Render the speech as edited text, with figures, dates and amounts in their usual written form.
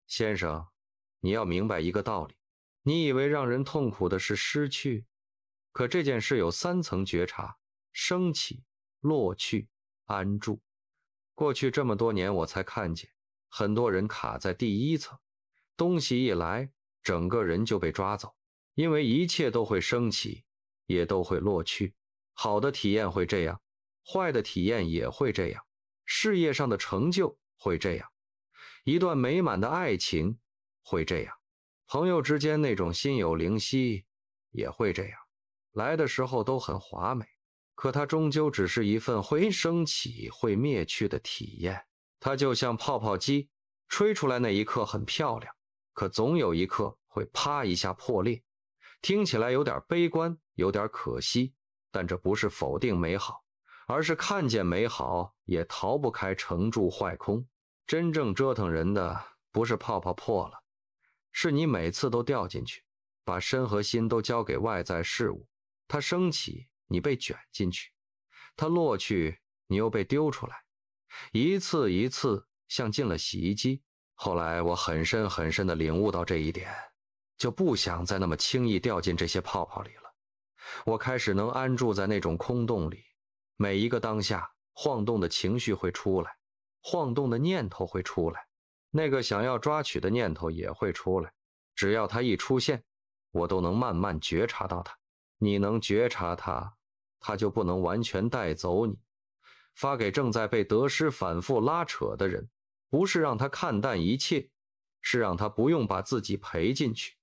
先生，你要明白一个道理，你以为让人痛苦的是失去，可这件事有3层觉察：升起、落去、安住。过去这么多年，我才看见，很多人卡在第1层，东西一来，整个人就被抓走，因为一切都会升起，也都会落去。好的体验会这样，坏的体验也会这样，事业上的成就会这样，一段美满的爱情会这样，朋友之间那种心有灵犀也会这样，来的时候都很华美，可它终究只是一份会升起会灭去的体验。它就像泡泡机，吹出来那一刻很漂亮，可总有一刻会啪一下破裂。听起来有点悲观，有点可惜，但这不是否定美好，而是看见美好也逃不开成住坏空。真正折腾人的不是泡泡破了，是你每次都掉进去，把身和心都交给外在事物。它升起，你被卷进去；它落去，你又被丢出来，一次一次像进了洗衣机。后来我很深很深地领悟到这一点，就不想再那么轻易掉进这些泡泡里了。我开始能安住在那种空洞里，每一个当下，晃动的情绪会出来，晃动的念头会出来，那个想要抓取的念头也会出来。只要它一出现，我都能慢慢觉察到它。你能觉察它，它就不能完全带走你。发给正在被得失反复拉扯的人，不是让他看淡一切，是让他不用把自己赔进去。